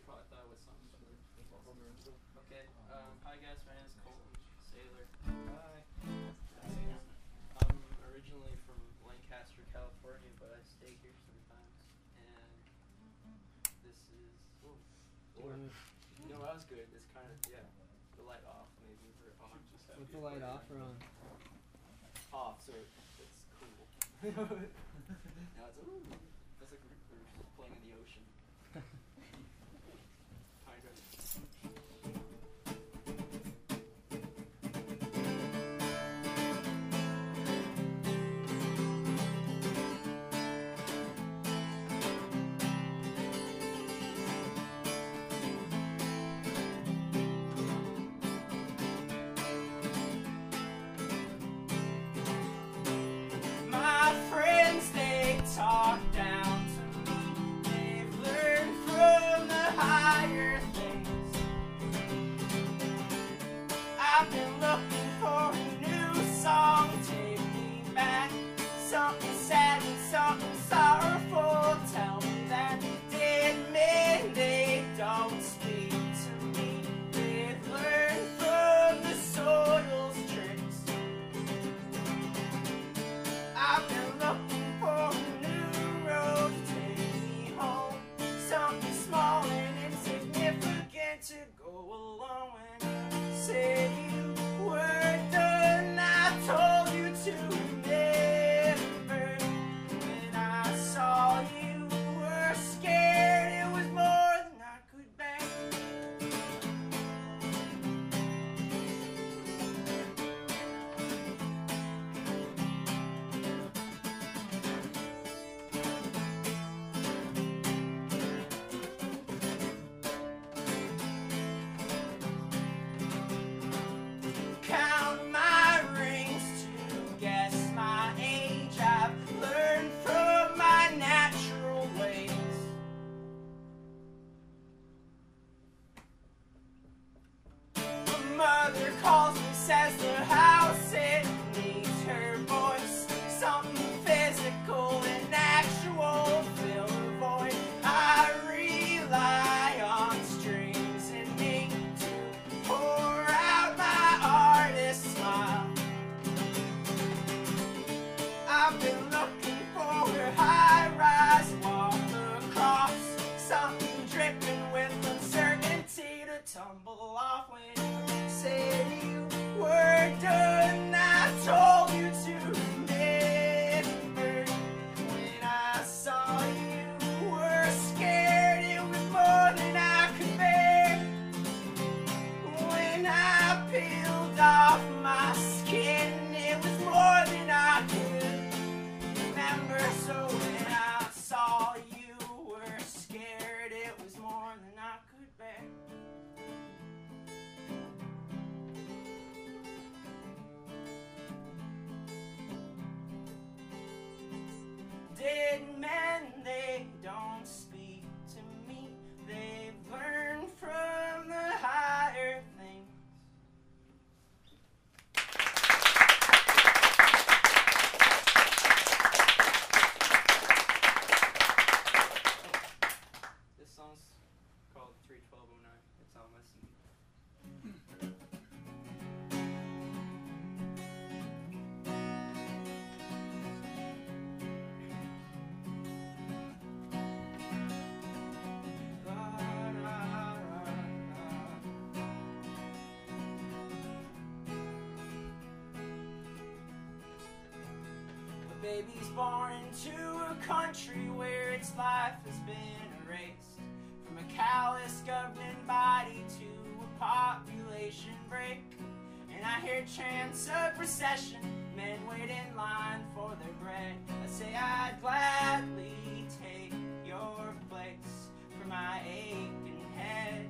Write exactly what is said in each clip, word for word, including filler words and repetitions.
probably thought it was something better. Okay, um, hi guys, my name is Colton Saylor. Hi. I'm originally from Lancaster, California, but I stay here sometimes. And this is... Ooh, Lord. No, that was good. It's kind of, yeah, the light off, maybe, or on. With the light off or on? Off, so it's cool. Now it's, ooh, that's like we're playing in the ocean. Kind of. My friends, they talk down to me. They've learned from the higher things. I've been looking for a new song, take me back. Something sad and something sorrowful. Tell me that dead men, they don't speak to me. They've learned from the soil's tricks. I've been looking for a new road to take me home. Something small and insignificant to go along when say you were done. I told you to remember. When I saw you were scared, it was more than I could bear. Count my rings to guess my age. I've learned from my natural ways. My mother calls me, says the house, it needs her voice. Something physical and actual, fill the void. I rely on strings and ink to pour out my artist smile. I've been looking for a high-rise walk across, something dripping with uncertainty to tumble off when you said you were done. I told you to remember. When I saw you were scared, it was more than I could bear. When I peeled off my skin, it was more than I could remember. So when I saw you were scared, it was more than I could bear. Dead men, they don't speak to me. They've learned from the higher things. This song's called three twelve oh nine. It's on my C D. A baby's born into a country where its life has been erased. From a callous governing body to a population break. And I hear chants of procession, men wait in line for their bread. I say I'd gladly take your place for my aching head.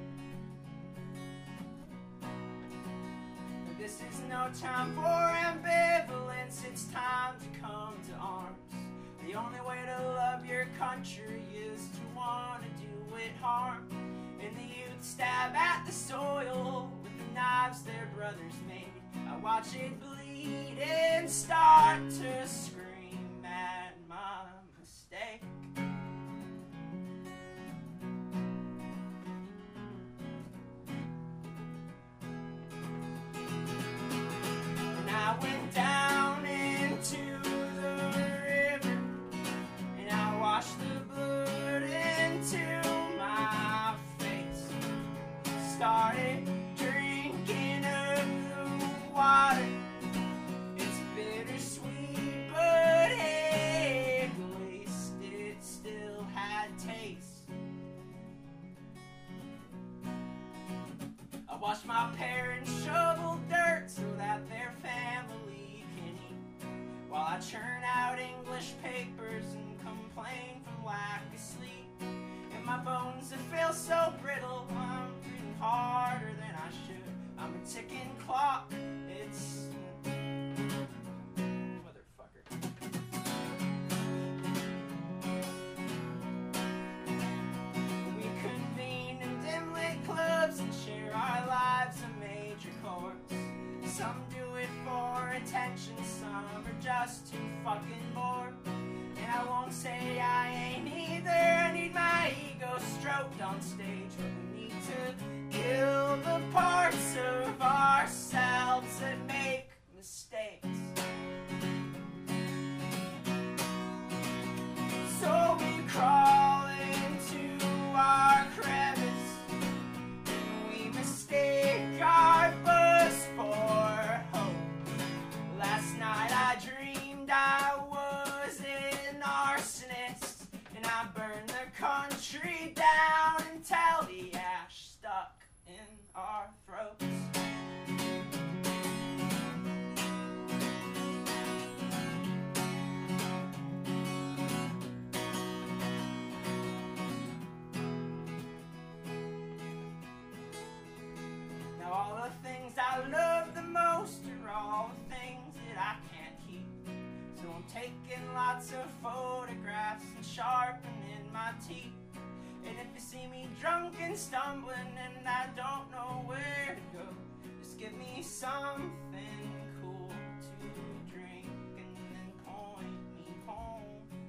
But this is no time for ambivalence, it's time to come to arms. The only way to love your country is to want to do it harm. And the youth stab at the soil with the knives their brothers made. I watch it bleed and start to scream at my mistake. Watch my parents shovel dirt so that their family can eat, while I churn out English papers and complain from lack of sleep. And my bones that feel so brittle, I'm breathing harder than I should. I'm a ticking clock, it's... motherfucker. We convene in dim-lit clubs and share our lives a major course. Some do it for attention, some are just too fucking bored. And I won't say I ain't either, I need my ego stroked on stage. But we need to kill the parts of ourselves that make mistakes. So we crawl into our crevice, and we mistake our buzz for hope. Last night I dreamed I was an arsonist, and I burned the country down until the ash stuck in our throats. Now all the things I love the most are all the things that I can't keep. So I'm taking lots of photographs and sharpening my teeth. And if you see me drunk and stumbling and I don't know where to go, just give me something cool to drink and then point me home.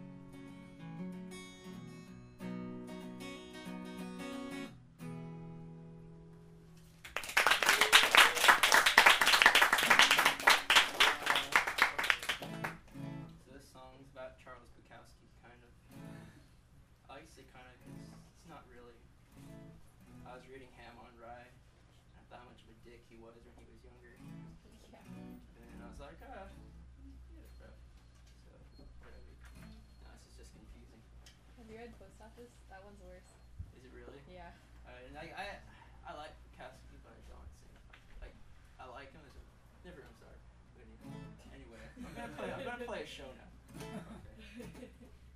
So this song's about Charles Bukowski, kind of. I like to say kind of because it's not really. I was reading Ham on Rye. I thought how much of a dick he was when he was younger. Yeah. And I was like, ah, get it, bro. So, whatever. No, this is just confusing. Have you read Post Office? That one's worse. Is it really? Yeah. Uh, and I, I, I like Bukowski, but I don't sing. Like, I like him as a different. I'm sorry. But anyway, I'm gonna play. I'm gonna play a show now. Okay.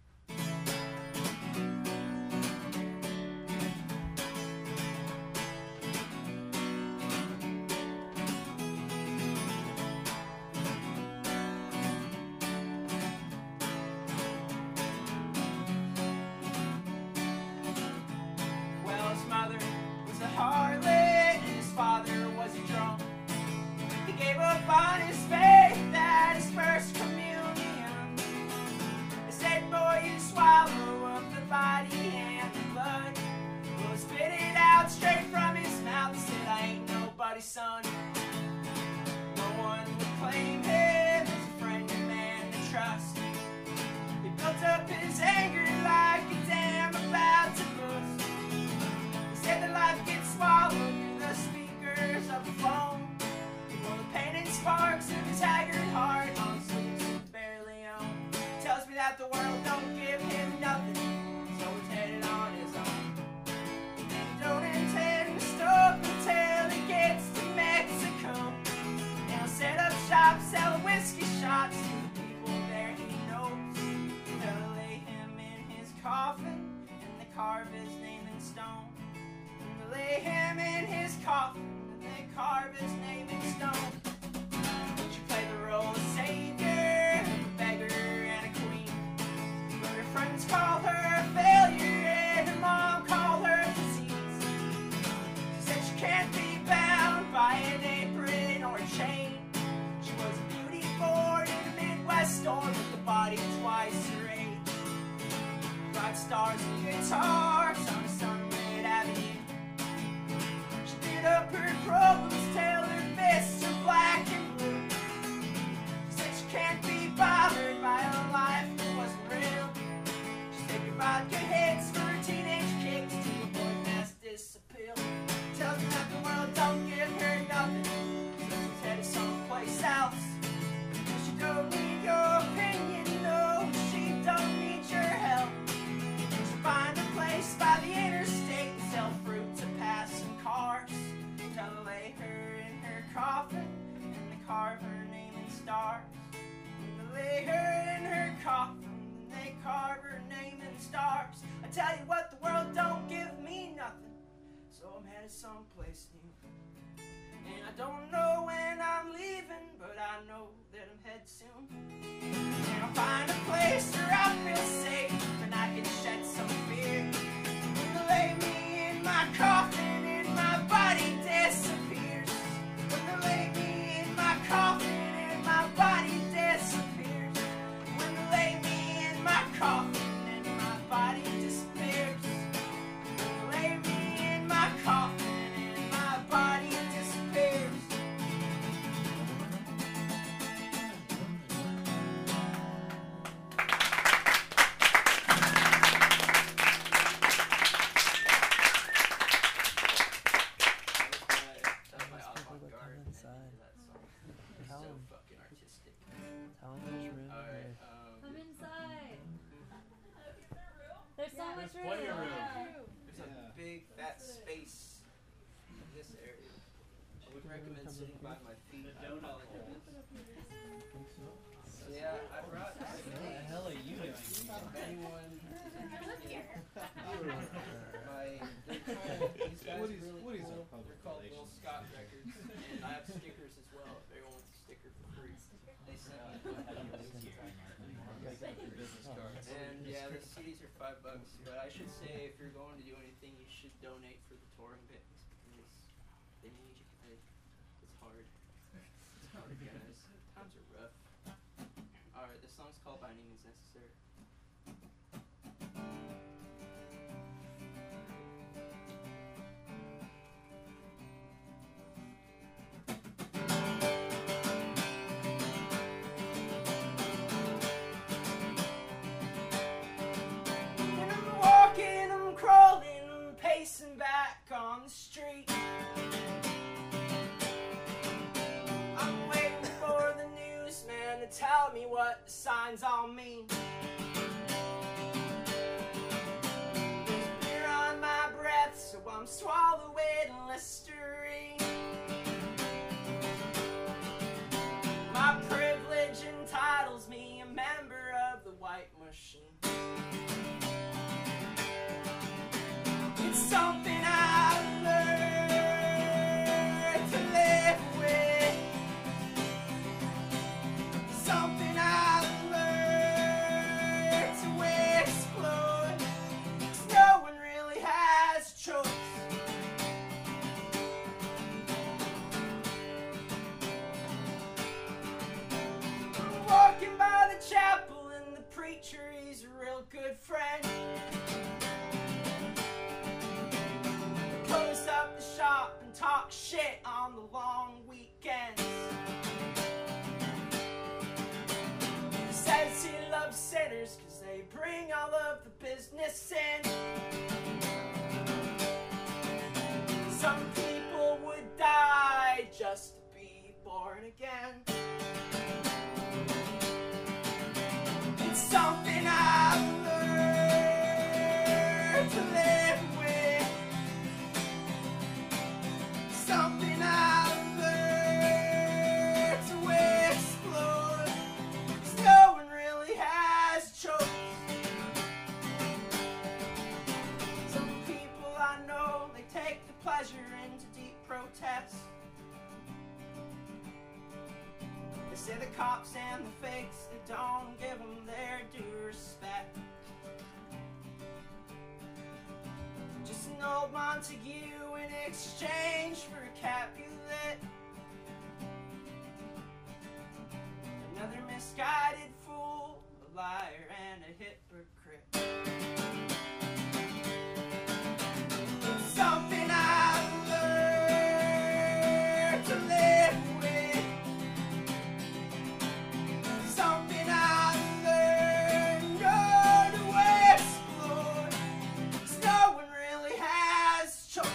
Well, his mother was a harlot and his father was a drunk. He gave up on his faith at his first communion. They said, boy, you swallow up the body and the blood. Well, he spit it out straight from his mouth. He said, I ain't nobody's son. No one would claim him as a friend and man to trust. He built up his anger like a dam about to burst. He said that life gets swallowed through the speakers of the phone. Well, the pain and sparks of his haggard heart on sleeves he barely own. Tells me that the world don't give him nothing, so he's headed on his own. And don't intend to stop until he gets to Mexico. And he'll set up shop, sell whiskey shots to the people there he knows. They'll lay him in his coffin and they carve his name in stone. And they lay him in his coffin and they carve his name in stone. She played the role of savior, a beggar, and a queen. But her friends called her a failure and her mom called her a disease. She said she can't be bound by an apron or a chain. She was a beauty born in the Midwest storm with the body twice her age. Bright stars and guitars on a sunlit avenue. She did up her problems till her I'm headed someplace new. And I don't know when I'm leaving, but I know that I'm headed soon. And I'll find a place where I feel safe and I can shed some fear. When they lay me in my coffin and my body disappears. When they lay me in my coffin and my body disappears. When they lay me in my coffin and my body disappears. When they lay me in my coffin and my body disappears. That was my avant-garde ending to that song. It's so fucking artistic. Tell them there's room Alright, here. um, Come inside. There's so Yeah. much There's room. plenty of room. Yeah. there's a Yeah. big fat space in this area. I would recommend sitting by my feet. I apologize. So yeah, I brought What the hell are you doing? if anyone is interested, Uh, my they're kind of, these guys Woody's- are really Woody's a cool. public They're called Will relations. Scott Records, and I have stickers as well. If everyone wants a sticker for free, they sent me. Business cards. And yeah, the C Ds are five bucks. But I should say, if you're going to do anything, you should donate for the touring bands because they need you. Guys. It's hard. It's hard, guys. Times are rough. All right, this song's called "By Any Means Necessary." And I'm walking, I'm crawling, I'm pacing back on the street. I'm waiting for the newsman to tell me what the signs all mean. There's beer on my breath, so I'm swallowing Listerine. My privilege entitles me a member of the white machine. It's something I learned to live with. Something I learned to explore. 'Cause no one really has choice. I'm walking by the chapel and the preacher, he's a real good friend. Close up the shop and talk shit on the long weekends. Says he loves sinners cause they bring all of the business in. Some people would die just to be born again. It's something I've learned to live with. Something I've learned to explore. 'Cause no one really has choice. Some people I know, they take the pleasure into deep protest. They say the cops and the fakes, they don't give them their due respect. Just an old Montague in exchange for a Capulet. Another misguided fool, a liar and a hypocrite. It's something I've learned to live with. Something I've learned oh, to explore. 'Cause no one really has choice.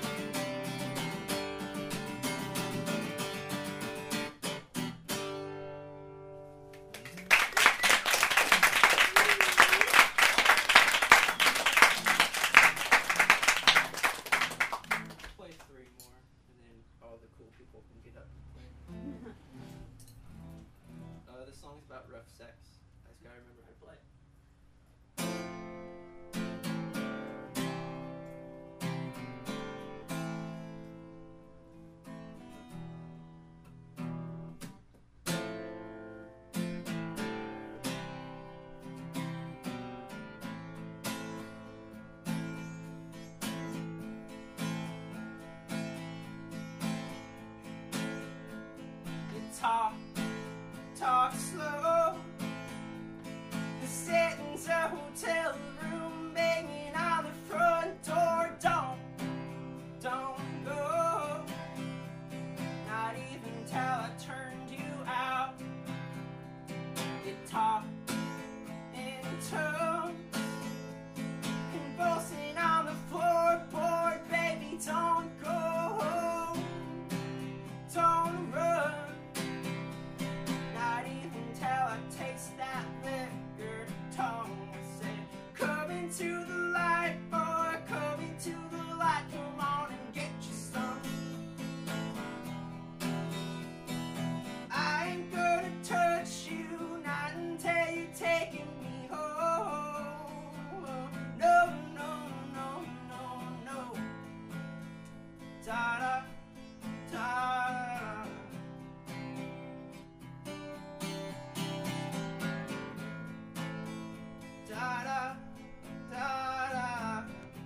Play three more, and then all the cool people can get up and play. Uh, this song's about rough sex. I just gotta remember how to play. talk, talk slow. The setting's a hotel room banging on the front door. Don't, don't go. Not even till I turned you out. You talk in tongues, convulsing on the floorboard. Baby, don't go, don't run. Not even till I taste that liquor tongue. I said, come into the light, boy, come into the light. Come on and get you some. I ain't gonna touch you, not until you're taking me home. No, no, no, no, no. Da da, da. Da da, da da.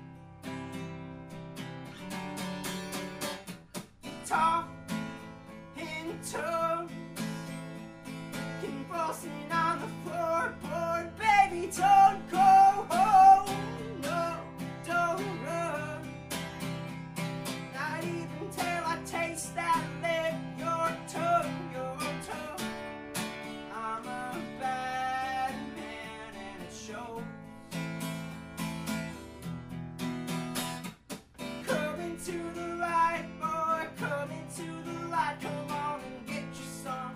You talk in tongues, convulsing on the floorboard. Baby, don't go home. No, don't run. Not even till I taste that lip, your tongue, your tongue. I'm a bad man and it shows. Come into the light, boy, come into the light. Come on and get you some.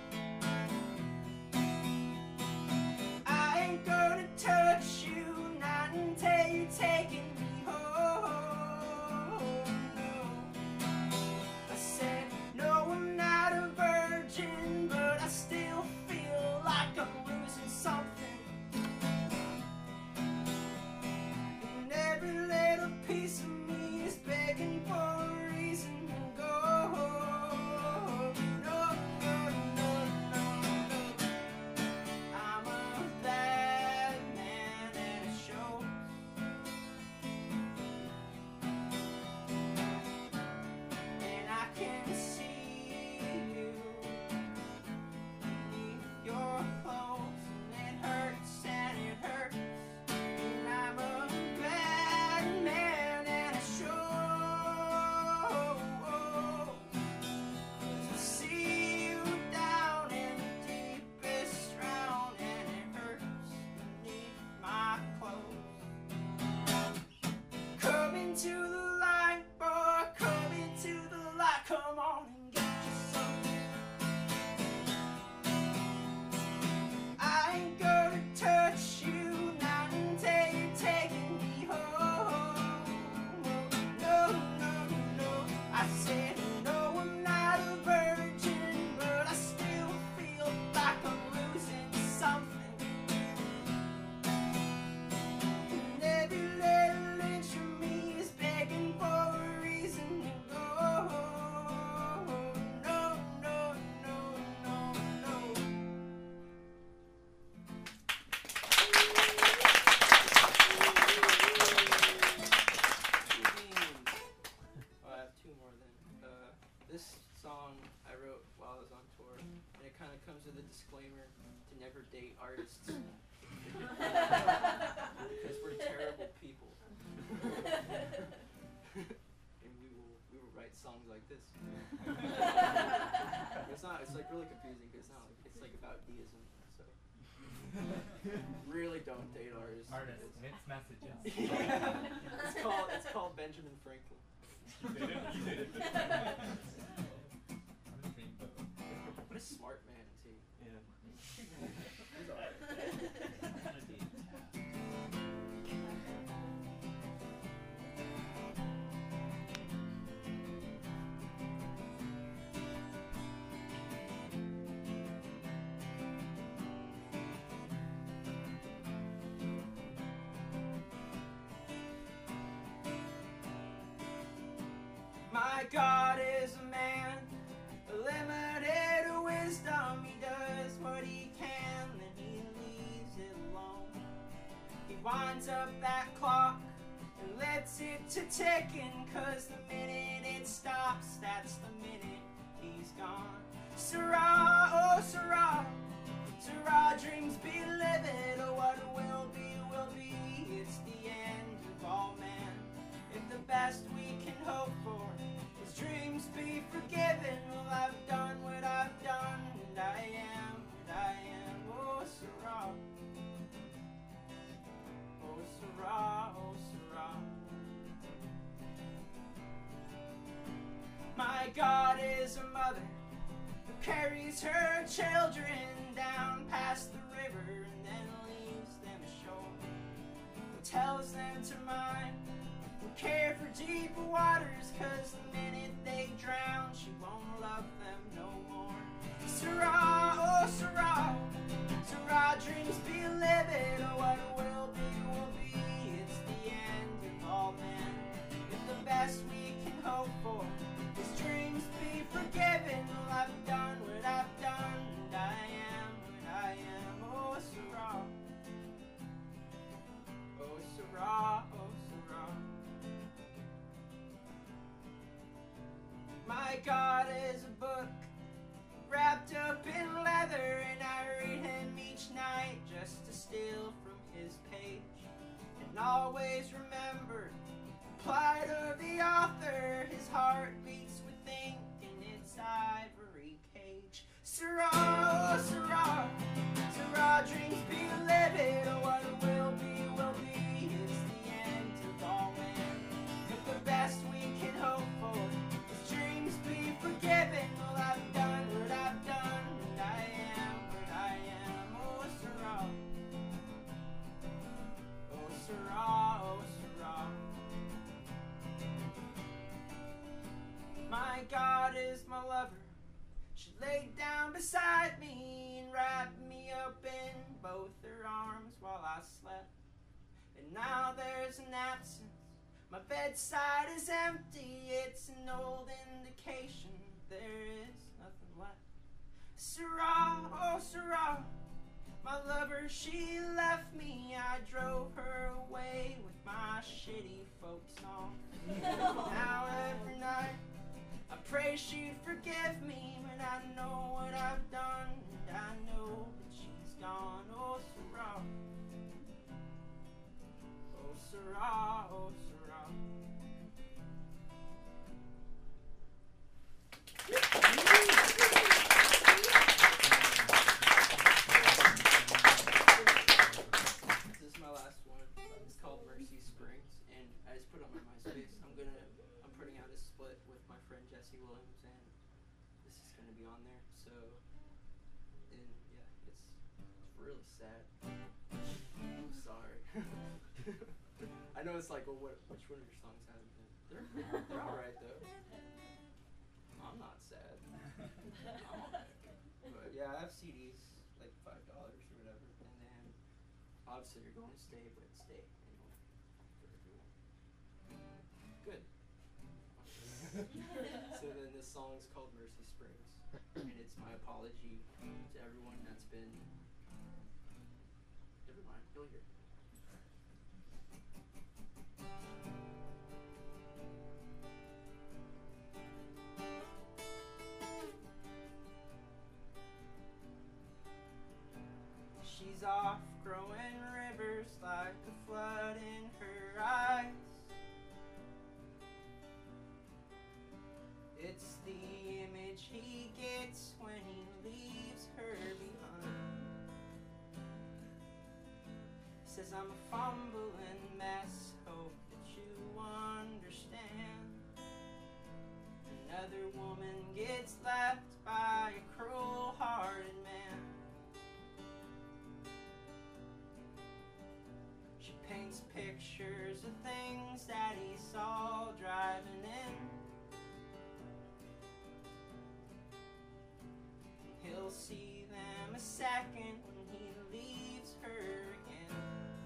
I ain't gonna touch you, not until you're taking me home. No. I said, no, I'm not a virgin, but I still feel like I'm losing something. And every little piece of me is begging for a reason to go. No, no, no, no, no. I'm a bad man and it shows. And I can see you beneath your clothes, and it hurts and it hurts. And I'm a bad man and it shows. 'Cause I see you down in the deepest drown, and it hurts beneath my clothes. Come into the light, boy, come into the light. Come on and get you some. I ain't gonna touch you, not until you're taking me home. No, no, no. I said, no, I'm not a virgin, but I still feel like I'm losing something. And every little inch of me is begging for a reason to go. No, no, no, no, no. Oh, I have two more then. Uh, this song I wrote while I was on tour, and it kind of comes with a disclaimer to never date artists. Because we're terrible people. And we will we will write songs like this. It's not it's like really confusing because it's not like it's like about deism, so really don't date artists. Artists, mixed messages. Yeah. It's called it's called Benjamin Franklin. You did it, you did it. I'm a dreamboat. What a smart man too. Yeah. He's alright. My God is a man, limited wisdom. He does what he can, then he leaves it alone. He winds up that clock and lets it to ticking, 'cause the minute it stops, that's the minute he's gone. Syrah, oh Syrah, Syrah, dreams be living, oh what will be, will be. It's the end of all man. If the best we can hope for is dreams be forgiven, well I've done what I've done, and I am what I am. Oh Syrah, oh Syrah, oh Syrah. My God is a mother who carries her children down past the river and then leaves them ashore. Who tells them to mind and care for deep waters, cause the minute they drown she won't love them no more. Syrah, oh Syrah, Syrah, dreams be living, oh what will be, will be. It's the end of all men. If the best we can hope for is dreams be forgiven, well I've done what I've done, and I am what I am. Oh Syrah, oh Syrah, oh Syrah. My God is a book wrapped up in leather, and I read him each night just to steal from his page, and always remember the plight of the author. His heart beats with ink in its ivory cage. Syrah, oh Syrah, Syrah, dreams be living, oh what will be, will be. It's the end of all men. If the best we can hope for is dreams be forgiven, well I've done what I've done, and I am what I am. Oh Syrah, oh Syrah, oh Syrah. My God is my lover. She laid down beside me and wrapped me up in both her arms while I slept. And now there's an absence. My bedside is empty. It's an old indication there is nothing left. Syrah, oh Syrah, my lover, she left me. I drove her away with my shitty folk song. Now every night I pray she'd forgive me, but I know what I've done, and I know that she's gone. Oh Syrah, oh Syrah, oh Syrah. This is my last one. It's called Mercy Springs, and I just put it on my MySpace. I'm gonna, I'm putting out a split with my friend Jesse Williams, and this is gonna be on there. So, and yeah, it's, it's really sad. I'm sorry. I know it's like, well, what, which one of your songs haven't been? They're, they're all right though. I'm not sad. I'm alright. But yeah, I have C Ds, like five dollars or whatever, and then obviously you're going to stay, but stay anyway for everyone. Good. So then this song is called Mercy Springs, and it's my apology to everyone that's been. Never mind, you'll hear. She's off growing rivers like a flood in her eyes. It's the image he gets when he leaves her behind. Says I'm a fumbling mess, hope that you understand. Another woman gets left by a cruel-hearted man. She paints pictures of things that he saw driving in. He'll see them a second when he leaves her again.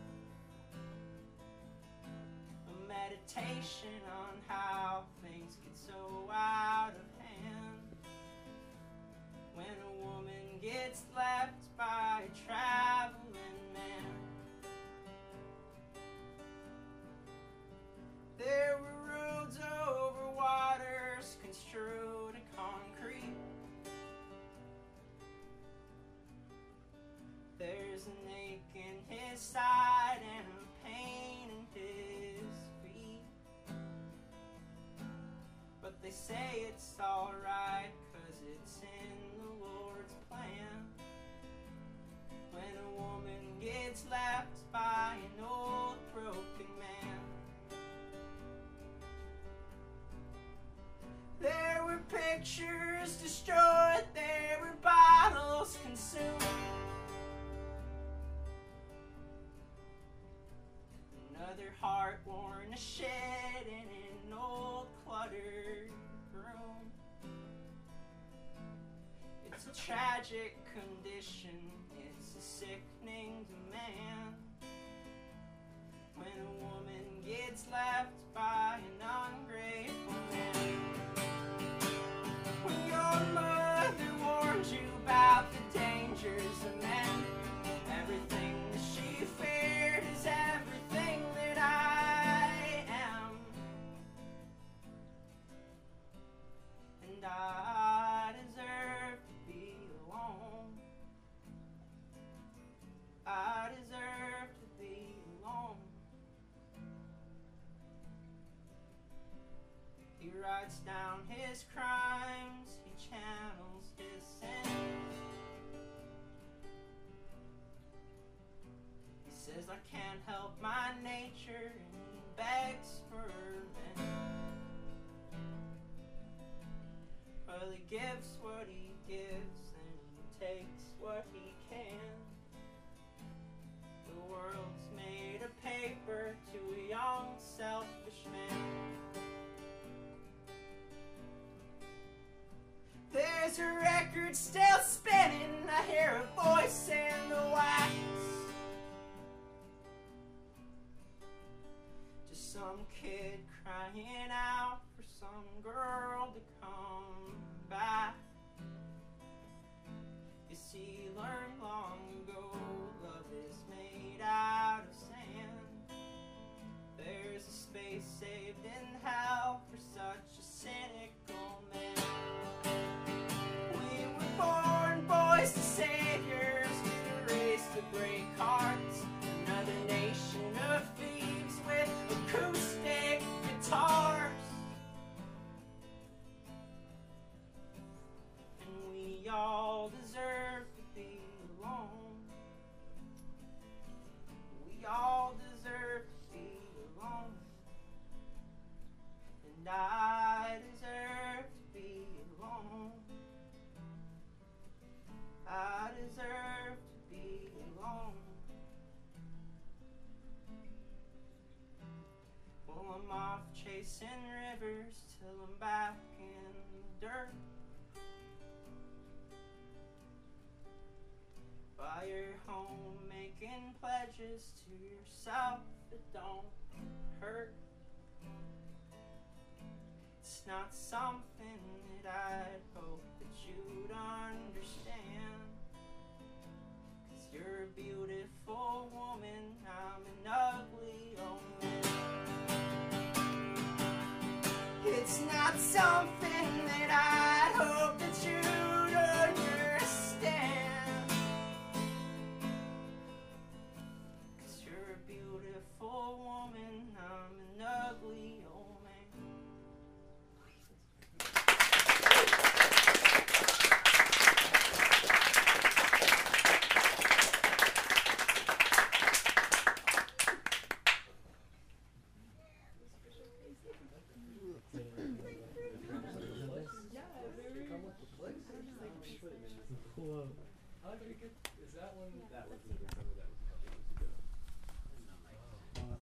A meditation on how things get so out of hand. When a woman gets left by a traveling man. There were roads over waters construed of concrete. say it's alright, 'cause it's in the Lord's plan. When a woman gets left by an old broken man, there were pictures destroyed, there were bottles consumed, another heart worn a shed in an old cluttered room. It's a tragic condition, it's a sickening demand. When a woman gets left by an ungrateful man. When your mother warned you about the dangers of men, everything that she feared is everything that I am. And I deserve to be alone. I deserve to be alone. He writes down his crimes, he channels his sins. He says I can't help my nature, and he begs for revenge. Well, he gives what he gives, and he takes what he can. The world's made of paper to a young, selfish man. There's a record still spinning, I hear a voice in the wax. Just some kid crying out for some girl to come back. You see, he learned long ago, love is made out of sand. There's a space saved in hell for such a cynical man. Born boys to saviors, with a race to break hearts. Another nation of thieves with acoustic guitars. And we all deserve to be alone. We all deserve to be alone. And I deserve to be alone. I deserve to be alone. Well, I'm off chasing rivers till I'm back in the dirt. While you're home making pledges to yourself that don't hurt. It's not something that I'd hope that you'd understand. 'Cause you're a beautiful woman, I'm an ugly old man. It's not something